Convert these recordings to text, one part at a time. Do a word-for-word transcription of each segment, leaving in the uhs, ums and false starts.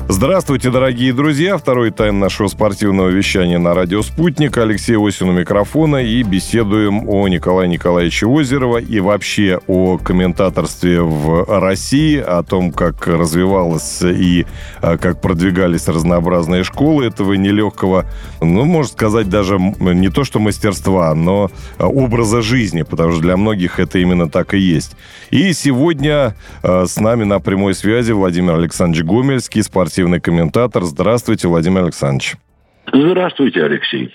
Здравствуйте, дорогие друзья. Второй тайм нашего спортивного вещания на радио «Спутник». Алексей Осин у микрофона. И беседуем о Николае Николаевиче Озерово и вообще о комментаторстве в России, о том, как развивалось и как продвигались разнообразные школы этого нелегкого, ну, можно сказать, даже не то что мастерства, но образа жизни, потому что для многих это именно так и есть. И сегодня с нами на прямой связи Владимир Александрович Гомельский, спортивный комментатор. Здравствуйте, Владимир Александрович. Здравствуйте, Алексей.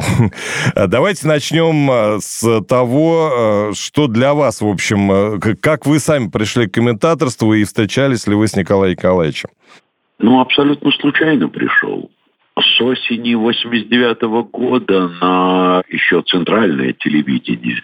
Давайте начнем с того, что для вас, в общем, как вы сами пришли к комментаторству и встречались ли вы с Николаем Николаевичем? Ну, абсолютно случайно пришел. С осени восемьдесят девятого года на еще центральное телевидение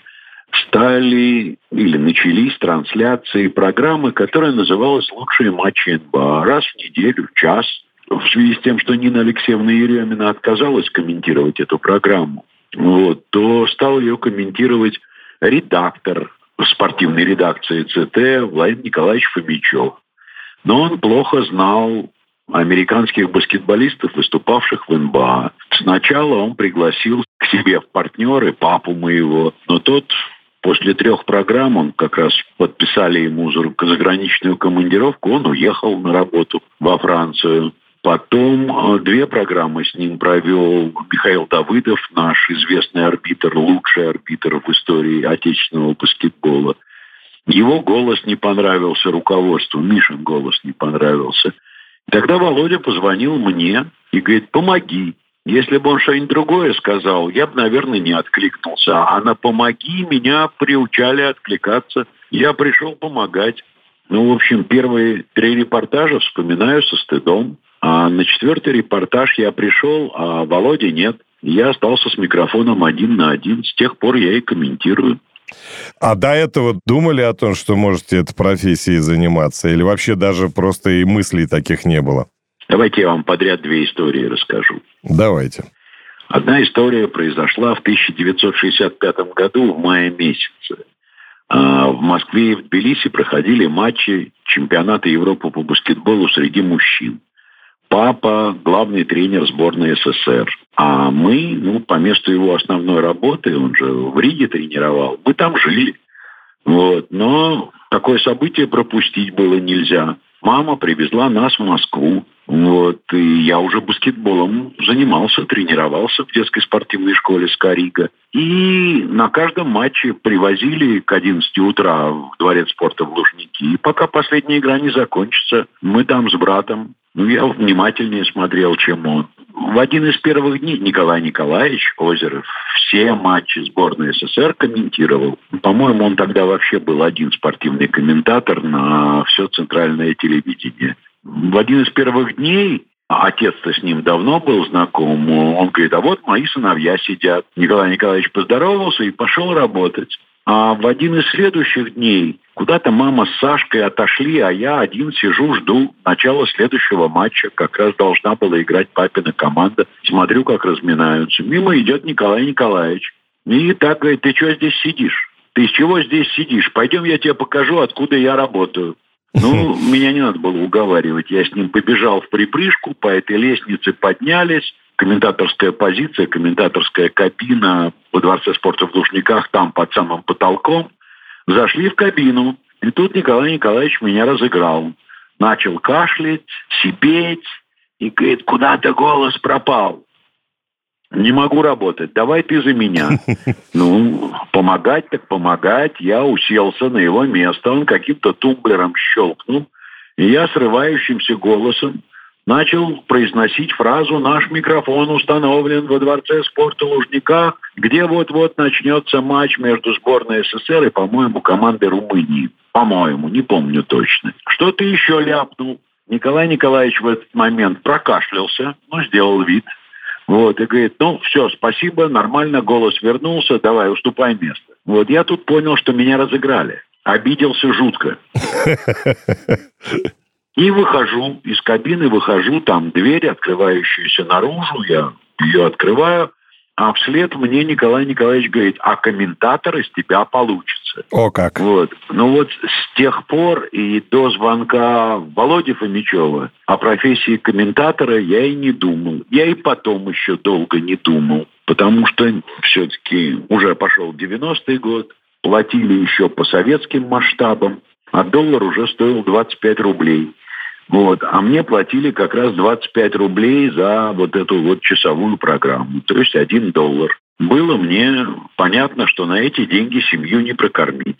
стали или начались трансляции программы, которая называлась «Лучшие матчи эн бэ а». Раз в неделю, в час. В связи с тем, что Нина Алексеевна Еремина отказалась комментировать эту программу, вот, то стал ее комментировать редактор спортивной редакции цэ тэ Владимир Николаевич Фомичев. Но он плохо знал американских баскетболистов, выступавших в эн бэ а. Сначала он пригласил к себе в партнеры папу моего, но тот... После трех программ, он как раз подписали ему заграничную командировку, он уехал на работу во Францию. Потом две программы с ним провел Михаил Давыдов, наш известный арбитр, лучший арбитр в истории отечественного баскетбола. Его голос не понравился руководству, Мишин голос не понравился. Тогда Володя позвонил мне и говорит: помоги. Если бы он что-нибудь другое сказал, я бы, наверное, не откликнулся. А на «помоги» меня приучали откликаться. Я пришел помогать. Ну, в общем, первые три репортажа вспоминаю со стыдом. А на четвертый репортаж я пришел, а Володи нет. Я остался с микрофоном один на один. С тех пор я и комментирую. А до этого думали о том, что можете этой профессией заниматься? Или вообще даже просто и мыслей таких не было? Давайте я вам подряд две истории расскажу. Давайте. Одна история произошла в тысяча девятьсот шестьдесят пятом году в мае месяце. В Москве и в Тбилиси проходили матчи чемпионата Европы по баскетболу среди мужчин. Папа – главный тренер сборной эс эс эр. А мы, ну, по месту его основной работы, он же в Риге тренировал, мы там жили. Вот. Но такое событие пропустить было нельзя. Мама привезла нас в Москву. Вот, и я уже баскетболом занимался, тренировался в детской спортивной школе «Скарига». И на каждом матче привозили к одиннадцати утра в дворец спорта в Лужники. И пока последняя игра не закончится, мы там с братом, ну, я внимательнее смотрел, чем он. В один из первых дней Николай Николаевич Озеров все матчи сборной эс эс эр комментировал. По-моему, он тогда вообще был один спортивный комментатор на все центральное телевидение. В один из первых дней, а отец-то с ним давно был знаком, он говорит: а вот мои сыновья сидят. Николай Николаевич поздоровался и пошел работать. А в один из следующих дней куда-то мама с Сашкой отошли, а я один сижу, жду начала следующего матча. Как раз должна была играть папина команда. Смотрю, как разминаются. Мимо идет Николай Николаевич. И так говорит: ты что здесь сидишь? Ты из чего здесь сидишь? Пойдем, я тебе покажу, откуда я работаю. Ну, меня не надо было уговаривать. Я с ним побежал в припрыжку, по этой лестнице поднялись. Комментаторская позиция, комментаторская кабина во Дворце спорта в Лужниках, там под самым потолком. Зашли в кабину. И тут Николай Николаевич меня разыграл. Начал кашлять, сипеть. И говорит: куда-то голос пропал. Не могу работать, давай ты за меня. Ну, помогать так помогать. Я уселся на его место, он каким-то тумблером щелкнул. И я срывающимся голосом начал произносить фразу: наш микрофон установлен во Дворце спорта Лужниках, где вот-вот начнется матч между сборной эс эс эр и, по-моему, командой Румынии. По-моему, не помню точно. Что ты еще ляпнул? Николай Николаевич в этот момент прокашлялся, ну, сделал вид. Вот, и говорит: ну, все, спасибо, нормально, голос вернулся, давай, уступай место. Вот, я тут понял, что меня разыграли. Обиделся жутко. И выхожу из кабины, выхожу, там дверь, открывающаяся наружу, я ее открываю. А вслед мне Николай Николаевич говорит, а комментатор из тебя получится. О как! Вот. Ну вот с тех пор и до звонка Володи Фомичева о профессии комментатора я и не думал. Я и потом еще долго не думал. Потому что все-таки уже пошел девяностый год, платили еще по советским масштабам, а доллар уже стоил двадцать пять рублей. Вот. А мне платили как раз двадцать пять рублей за вот эту вот часовую программу, то есть один доллар. Было мне понятно, что на эти деньги семью не прокормить.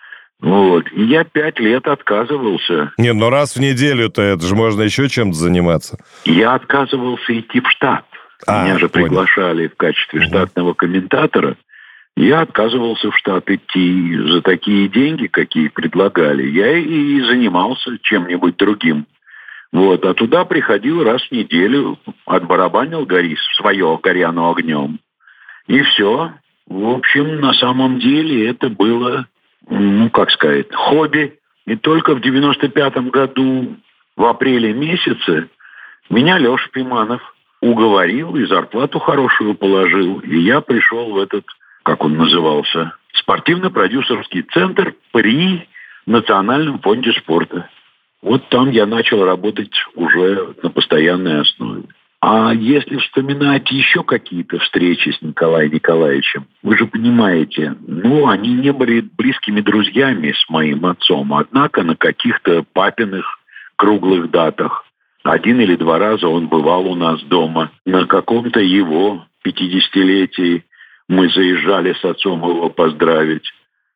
Вот. И я пять лет отказывался. Не, ну раз в неделю-то это же можно еще чем-то заниматься. Я отказывался идти в штат. А, Меня же понял. приглашали в качестве Угу. штатного комментатора. Я отказывался в штат идти за такие деньги, какие предлагали. Я и занимался чем-нибудь другим. Вот. А туда приходил раз в неделю, отбарабанил Горис свое «Горяну огнем». И все. В общем, на самом деле это было, ну, как сказать, хобби. И только в девяносто пятом году, в апреле месяце, меня Леша Пиманов уговорил и зарплату хорошую положил. И я пришел в этот, как он назывался, спортивно-продюсерский центр при Национальном фонде спорта. Вот там я начал работать уже на постоянной основе. А если вспоминать еще какие-то встречи с Николаем Николаевичем, вы же понимаете, ну, они не были близкими друзьями с моим отцом, однако на каких-то папиных круглых датах один или два раза он бывал у нас дома. На каком-то его пятидесятилетии мы заезжали с отцом его поздравить.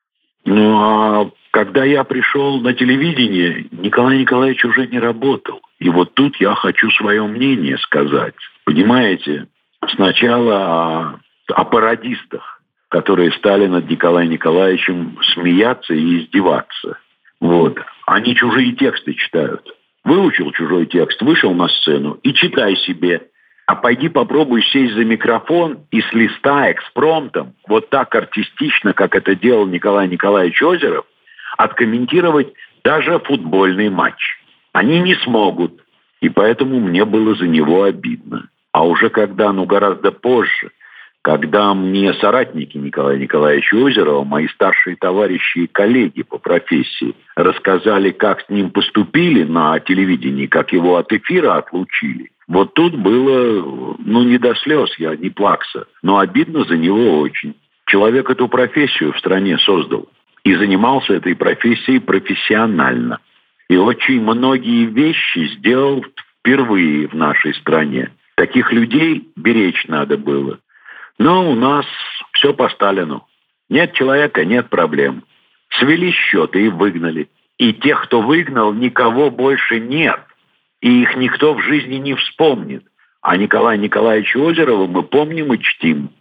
Ну, а когда я пришел на телевидение, Николай Николаевич уже не работал. И вот тут я хочу свое мнение сказать. Понимаете, сначала о, о пародистах, которые стали над Николаем Николаевичем смеяться и издеваться. Вот. Они чужие тексты читают. Выучил чужой текст, вышел на сцену и читай себе. А пойди попробуй сесть за микрофон и с листа экспромтом, вот так артистично, как это делал Николай Николаевич Озеров, откомментировать даже футбольный матч. Они не смогут, и поэтому мне было за него обидно. А уже когда, ну гораздо позже, когда мне соратники Николая Николаевича Озерова, мои старшие товарищи и коллеги по профессии, рассказали, как с ним поступили на телевидении, как его от эфира отлучили, вот тут было, ну, не до слез, я не плакса, но обидно за него очень. Человек эту профессию в стране создал и занимался этой профессией профессионально. И очень многие вещи сделал впервые в нашей стране. Таких людей беречь надо было. Но у нас все по Сталину. Нет человека, нет проблем. Свели счеты и выгнали. И тех, кто выгнал, никого больше нет. И их никто в жизни не вспомнит. А Николая Николаевича Озерова мы помним и чтим.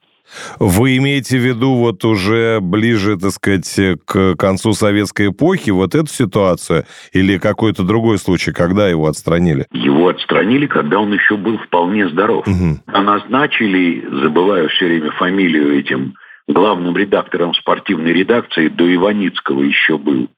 Вы имеете в виду вот уже ближе, так сказать, к концу советской эпохи вот эту ситуацию или какой-то другой случай, когда его отстранили? Его отстранили, когда он еще был вполне здоров. Угу. А назначили, забываю все время фамилию этим, главным редактором спортивной редакции, до Иваницкого еще был,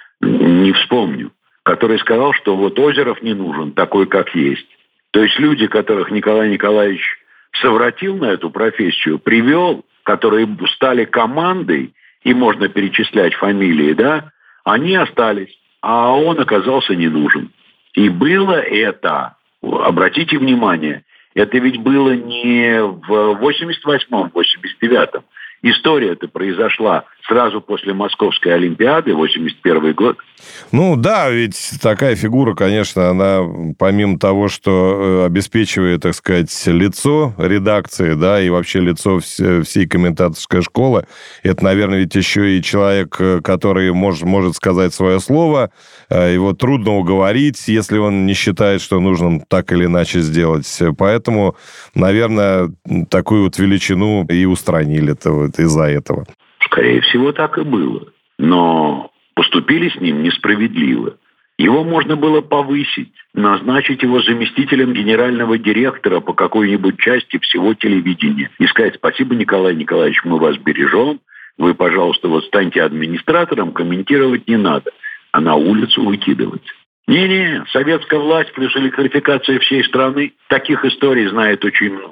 не вспомню, который сказал, что вот Озеров не нужен, такой, как есть. То есть люди, которых Николай Николаевич совратил на эту профессию, привел, которые стали командой, и можно перечислять фамилии, да, они остались, а он оказался не нужен. И было это, обратите внимание, это ведь было не в восемьдесят восьмом, восемьдесят девятом. История-то произошла сразу после Московской Олимпиады, восемьдесят первый год. Ну да, ведь такая фигура, конечно, она помимо того, что обеспечивает, так сказать, лицо редакции, да, и вообще лицо всей комментаторской школы, это, наверное, ведь еще и человек, который может, может сказать свое слово, его трудно уговорить, если он не считает, что нужно так или иначе сделать. Поэтому, наверное, такую вот величину и устранили-то вот из-за этого. Скорее всего, так и было. Но поступили с ним несправедливо. Его можно было повысить, назначить его заместителем генерального директора по какой-нибудь части всего телевидения и сказать: спасибо, Николай Николаевич, мы вас бережем, вы, пожалуйста, вот станьте администратором, комментировать не надо, а на улицу выкидывать. Не-не, советская власть плюс электрификация всей страны, таких историй знает очень много.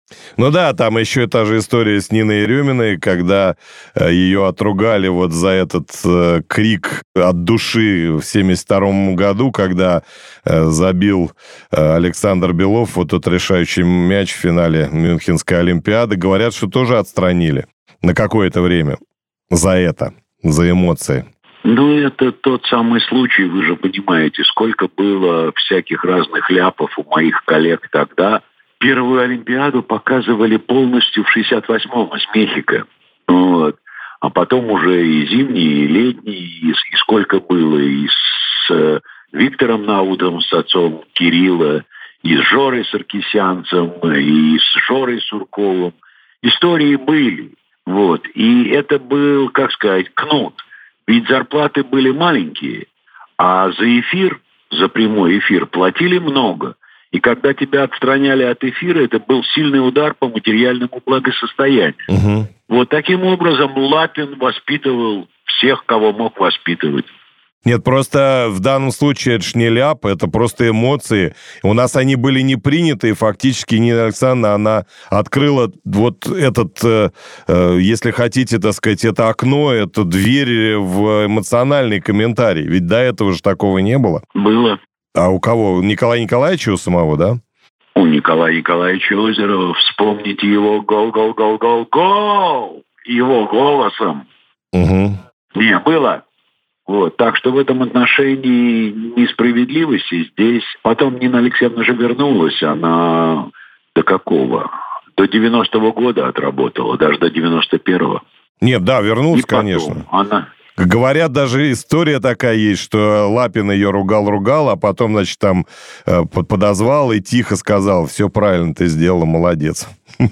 Ну да, там еще та же история с Ниной Ереминой, когда э, ее отругали вот за этот э, крик от души в семьдесят втором году, когда э, забил э, Александр Белов вот тот решающий мяч в финале Мюнхенской Олимпиады. Говорят, что тоже отстранили на какое-то время за это, за эмоции. Ну, это тот самый случай, вы же понимаете, сколько было всяких разных ляпов у моих коллег тогда. Первую Олимпиаду показывали полностью в шестьдесят восьмом из Мехико. Вот. А потом уже и зимние, и летние, и, и сколько было, и с э, Виктором Наудом, с отцом Кирилла, и с Жорой Саркисянцем, и с Жорой Сурковым. Истории были. Вот. И это был, как сказать, кнут. Ведь зарплаты были маленькие, а за эфир, за прямой эфир платили много. И когда тебя отстраняли от эфира, это был сильный удар по материальному благосостоянию. Угу. Вот таким образом Лапин воспитывал всех, кого мог воспитывать. Нет, просто в данном случае это ж не ляп, это просто эмоции. У нас они были не приняты, и фактически Нина Александровна, она открыла вот этот, э, э, если хотите, так сказать, это окно, эту дверь в эмоциональный комментарий. Ведь до этого же такого не было. Было. А у кого? У Николая Николаевича у самого, да? У Николая Николаевича Озерова. Вспомните его гол-гол-гол-гол-гол! Его голосом. Угу. Не, было. Вот. Так что в этом отношении несправедливости здесь. Потом Нина Алексеевна же вернулась. Она до какого? До девяностого года отработала, даже до девяносто первого. Нет, да, вернулась, потом, конечно. Она... Говорят, даже история такая есть, что Лапин ее ругал-ругал, а потом, значит, там подозвал и тихо сказал: все правильно ты сделала, молодец.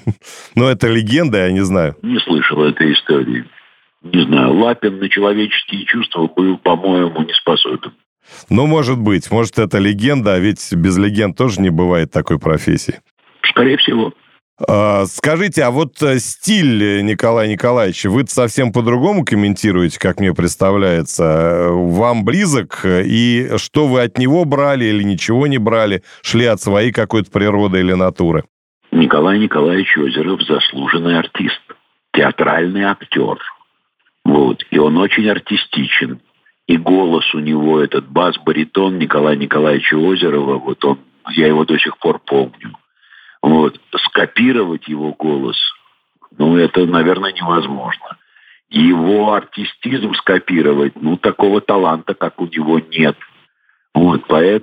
Но это легенда, я не знаю. Не слышал этой истории. Не знаю, Лапин на человеческие чувства был, по-моему, не способен. Ну, может быть. Может, это легенда, а ведь без легенд тоже не бывает такой профессии. Скорее всего. Скажите, а вот стиль Николая Николаевича, вы совсем по-другому комментируете, как мне представляется? Вам близок? И что вы от него брали или ничего не брали? Шли от своей какой-то природы или натуры? Николай Николаевич Озеров заслуженный артист, театральный актер. Вот. И он очень артистичен. И голос у него, этот бас-баритон Николая Николаевича Озерова, вот он, я его до сих пор помню. Вот. Скопировать его голос, ну, это, наверное, невозможно. Его артистизм скопировать, ну, такого таланта, как у него, нет. Вот.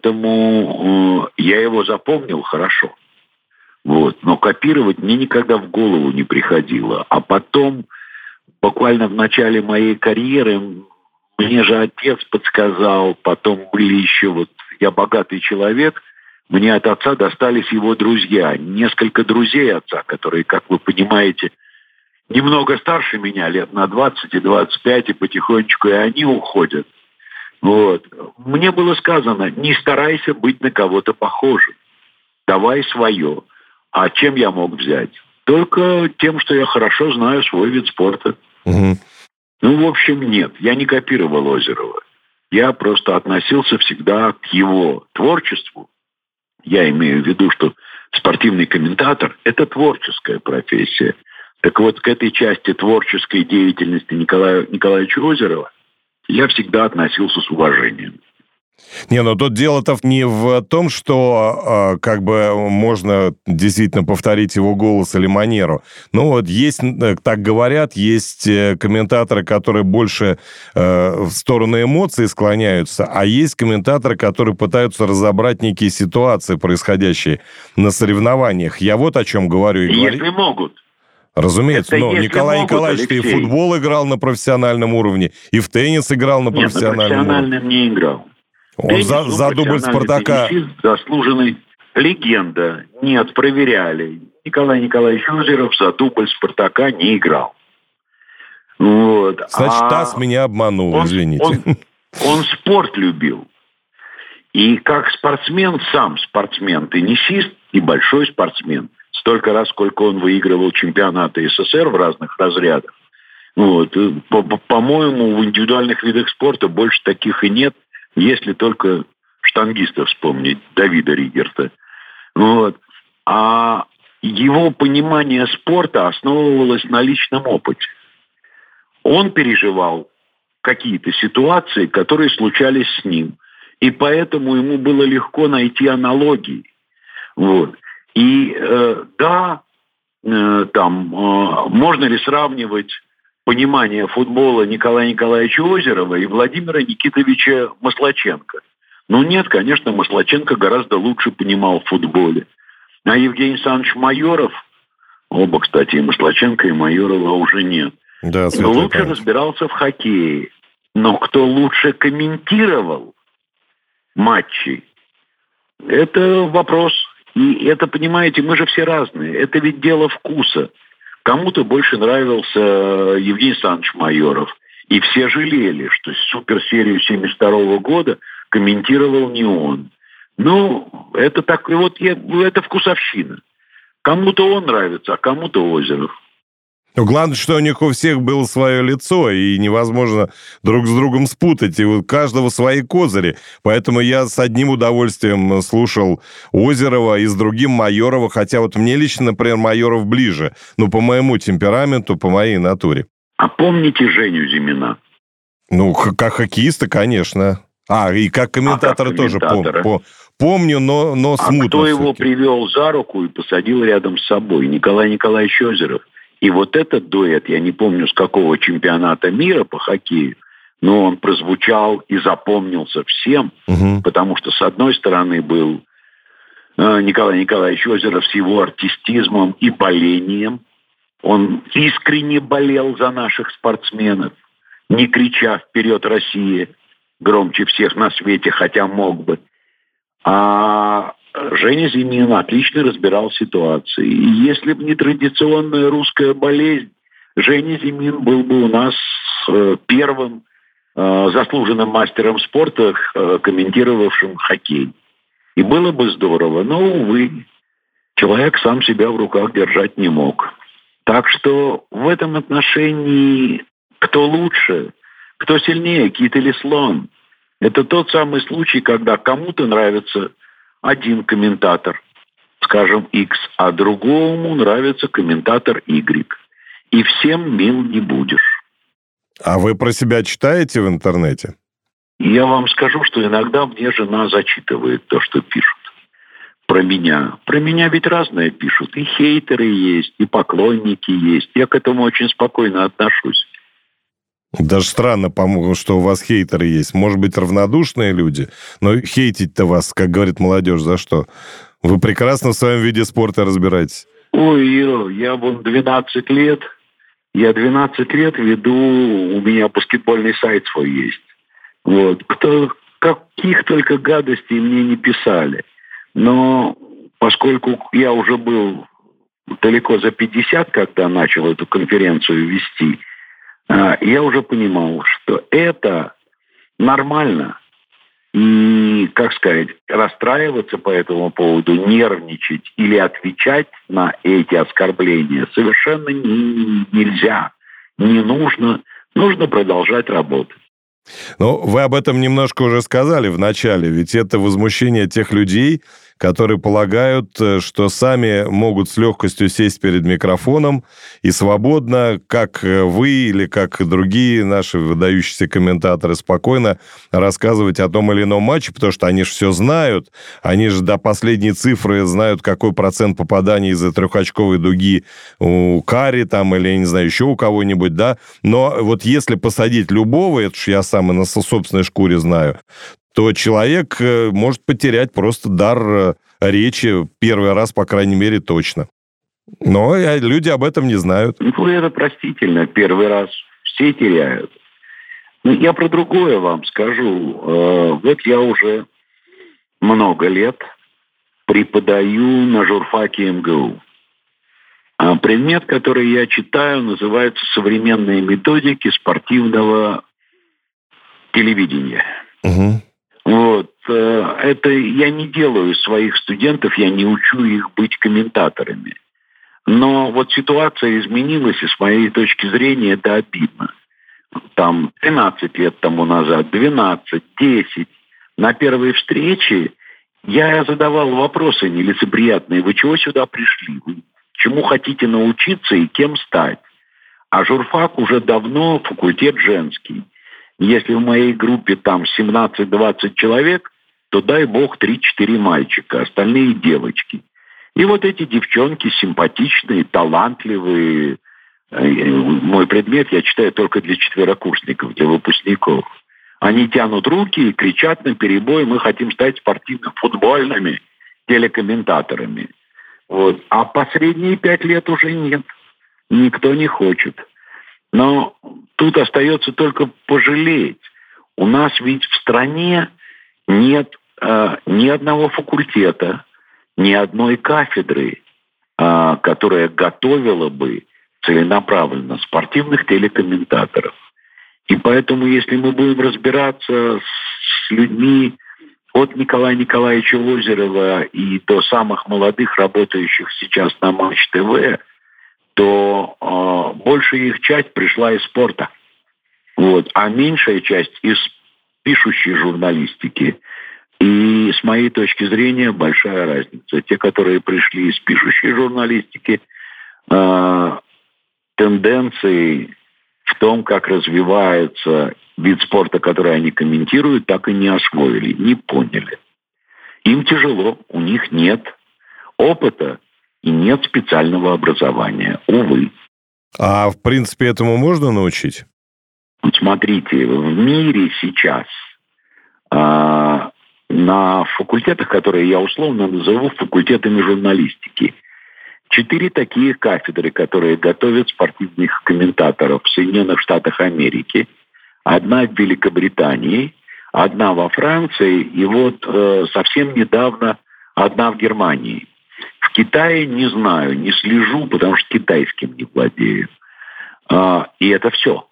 Поэтому э, я его запомнил хорошо. Вот. Но копировать мне никогда в голову не приходило. А потом, буквально в начале моей карьеры, мне же отец подсказал, потом были еще вот «Я богатый человек», мне от отца достались его друзья. Несколько друзей отца, которые, как вы понимаете, немного старше меня, лет на двадцать и двадцать пять, и потихонечку и они уходят. Вот. Мне было сказано: не старайся быть на кого-то похожим. Давай свое. А чем я мог взять? Только тем, что я хорошо знаю свой вид спорта. Угу. Ну, в общем, нет. Я не копировал Озерова. Я просто относился всегда к его творчеству. Я имею в виду, что спортивный комментатор – это творческая профессия. Так вот, к этой части творческой деятельности Николая Николаевича Озерова я всегда относился с уважением. Не, ну тут дело-то не в том, что э, как бы можно действительно повторить его голос или манеру. Ну вот есть, так говорят, есть комментаторы, которые больше э, в сторону эмоций склоняются, а есть комментаторы, которые пытаются разобрать некие ситуации, происходящие на соревнованиях. Я вот о чем говорю. И если говорю... могут. Разумеется, но Николай могут, Николаевич и в футбол играл на профессиональном уровне, и в теннис играл на профессиональном Нет, на профессиональном уровне. не играл. Он Теннис, за, за дубль Спартака... Заслуженный легенда. Нет, проверяли. Николай Николаевич Озеров за дубль Спартака не играл. Вот. Значит, а ТАСС меня обманул, он, извините. Он, он спорт любил. И как спортсмен, сам спортсмен, теннисист и большой спортсмен. Столько раз, сколько он выигрывал чемпионаты СССР в разных разрядах. Вот. По-моему, в индивидуальных видах спорта больше таких и нет. Если только штангиста вспомнить, Давида Ригерта. Вот. А его понимание спорта основывалось на личном опыте. Он переживал какие-то ситуации, которые случались с ним. И поэтому ему было легко найти аналогии. Вот. И э, да, э, там, э, можно ли сравнивать понимание футбола Николая Николаевича Озерова и Владимира Никитовича Маслаченко? Ну нет, конечно, Маслаченко гораздо лучше понимал в футболе. А Евгений Александрович Майоров, оба, кстати, и Маслаченко, и Майорова уже нет, да, лучше память. разбирался в хоккее. Но кто лучше комментировал матчи, это вопрос. И это, понимаете, мы же все разные. Это ведь дело вкуса. Кому-то больше нравился Евгений Александрович Майоров. И все жалели, что суперсерию семьдесят второго года комментировал не он. Ну, это так, вот это вкусовщина. Кому-то он нравится, а кому-то Озеров. Ну, главное, что у них у всех было свое лицо, и невозможно друг с другом спутать, и у каждого свои козыри. Поэтому я с одним удовольствием слушал Озерова и с другим Майорова, хотя вот мне лично, например, Майоров ближе, ну, по моему темпераменту, по моей натуре. А помните Женю Зимина? Ну, как хоккеиста, конечно. А, и как комментатора, а как тоже пом- пом- помню, но, но смутно. А кто все-таки. его привел за руку и посадил рядом с собой? Николай Николаевич Озеров. И вот этот дуэт, я не помню, с какого чемпионата мира по хоккею, но он прозвучал и запомнился всем, угу. Потому что, с одной стороны, был Николай Николаевич Озеров с его артистизмом и болением. Он искренне болел за наших спортсменов, не крича «Вперед, Россия!» громче всех на свете, хотя мог бы. А Женя Зимин отлично разбирал ситуации. И если бы не традиционная русская болезнь, Женя Зимин был бы у нас первым заслуженным мастером спорта, комментировавшим хоккей. И было бы здорово. Но, увы, человек сам себя в руках держать не мог. Так что в этом отношении кто лучше, кто сильнее, кит или слон? Это тот самый случай, когда кому-то нравится один комментатор, скажем, X, а другому нравится комментатор Y. И всем мил не будешь. А вы про себя читаете в интернете? Я вам скажу, что иногда мне жена зачитывает то, что пишут про меня. Про меня ведь разное пишут. И хейтеры есть, и поклонники есть. Я к этому очень спокойно отношусь. Даже странно, по-моему, что у вас хейтеры есть. Может быть, равнодушные люди, но хейтить-то вас, как говорит молодежь, за что? Вы прекрасно в своем виде спорта разбираетесь. Ой, я вон двенадцать лет. Я двенадцать лет веду, у меня баскетбольный сайт свой есть. Вот. Кто, каких только гадостей мне не писали. Но поскольку я уже был далеко за пятьдесят, когда начал эту конференцию вести, я уже понимал, что это нормально. И, как сказать, расстраиваться по этому поводу, нервничать или отвечать на эти оскорбления совершенно не, нельзя, не нужно. Нужно продолжать работать. Ну, вы об этом немножко уже сказали в начале, ведь это возмущение тех людей, которые полагают, что сами могут с легкостью сесть перед микрофоном и свободно, как вы или как другие наши выдающиеся комментаторы, спокойно рассказывать о том или ином матче, потому что они же все знают, они же до последней цифры знают, какой процент попаданий из-за трехочковой дуги у Кари там или, я не знаю, еще у кого-нибудь, да, но вот если посадить любого, это ж я сам и на собственной шкуре знаю, то человек может потерять просто дар речи первый раз, по крайней мере, точно. Но люди об этом не знают. Ну, это простительно. Первый раз все теряют. Но я про другое вам скажу. Вот я уже много лет преподаю на журфаке эм гэ у. Предмет, который я читаю, называется «Современные методики спортивного телевидения». Угу. Вот. Это я не делаю своих студентов, я не учу их быть комментаторами. Но вот ситуация изменилась, и с моей точки зрения это обидно. Там тринадцать лет тому назад, двенадцать, десять, на первой встрече я задавал вопросы нелицеприятные. Вы чего сюда пришли? Вы чему хотите научиться и кем стать. А журфак уже давно факультет женский. Если в моей группе там семнадцать-двадцать человек, то дай бог три-четыре мальчика, остальные девочки. И вот эти девчонки симпатичные, талантливые. Мой предмет я читаю только для четверокурсников, для выпускников. Они тянут руки и кричат наперебой: мы хотим стать спортивно-футбольными телекомментаторами. Вот. А последние пять лет уже нет. Никто не хочет. Но тут остается только пожалеть. У нас ведь в стране нет э, ни одного факультета, ни одной кафедры, э, которая готовила бы целенаправленно спортивных телекомментаторов. И поэтому, если мы будем разбираться с людьми от Николая Николаевича Озерова и до самых молодых, работающих сейчас на Матч ТВ, то э, большая их часть пришла из спорта. Вот, а меньшая часть из пишущей журналистики. И с моей точки зрения большая разница. Те, которые пришли из пишущей журналистики, э, тенденции в том, как развивается вид спорта, который они комментируют, так и не освоили, не поняли. Им тяжело, у них нет опыта и нет специального образования, увы. А в принципе этому можно научить? Смотрите, в мире сейчас э, на факультетах, которые я условно назову факультетами журналистики, четыре такие кафедры, которые готовят спортивных комментаторов в Соединенных Штатах Америки. Одна в Великобритании, одна во Франции и вот э, совсем недавно одна в Германии. В Китае не знаю, не слежу, потому что китайским не владею. А, и это все.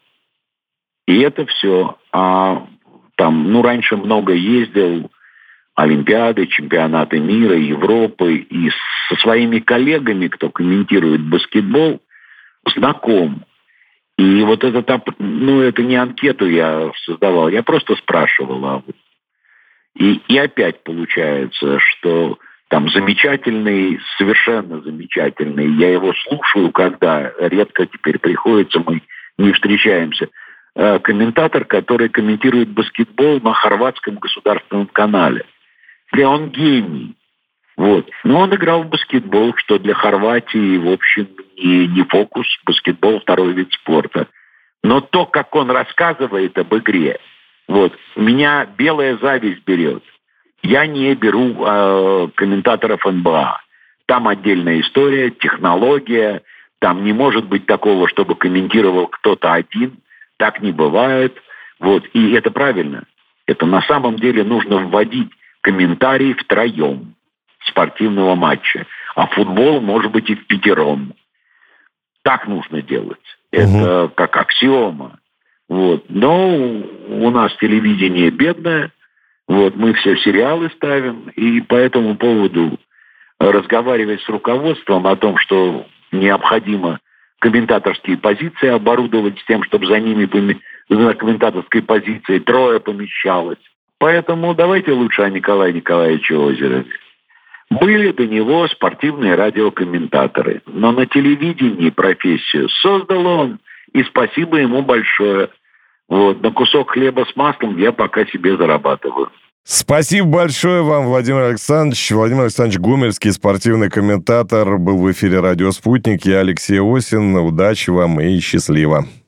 И это все. А, там, ну, раньше много ездил, Олимпиады, чемпионаты мира, Европы, и со своими коллегами, кто комментирует баскетбол, знаком. И вот этот, ну, это не анкету я создавал, я просто спрашивал. И, и опять получается, что там замечательный, совершенно замечательный, я его слушаю, когда редко теперь приходится, мы не встречаемся, комментатор, который комментирует баскетбол на хорватском государственном канале. И он гений. Вот. Но он играл в баскетбол, что для Хорватии, в общем, не, не фокус. Баскетбол – второй вид спорта. Но то, как он рассказывает об игре, вот, меня белая зависть берет. Я не беру э, комментаторов эн бэ а. Там отдельная история, технология. Там не может быть такого, чтобы комментировал кто-то один. Так не бывает. Вот. И это правильно. Это на самом деле нужно вводить комментарий втроем спортивного матча. А футбол может быть и в пятером. Так нужно делать. Это угу. как аксиома. Вот. Но у нас телевидение бедное. Вот. Мы все сериалы ставим. И по этому поводу разговаривать с руководством о том, что необходимо комментаторские позиции оборудовать с тем, чтобы за ними за комментаторской позицией трое помещалось. Поэтому давайте лучше о Николае Николаевиче Озерове. Были до него спортивные радиокомментаторы, но на телевидении профессию создал он, и спасибо ему большое. Вот, на кусок хлеба с маслом я пока себе зарабатываю. Спасибо большое вам, Владимир Александрович. Владимир Александрович Гумельский, спортивный комментатор, был в эфире «Радио Спутник». Я Алексей Осин. Удачи вам и счастливо.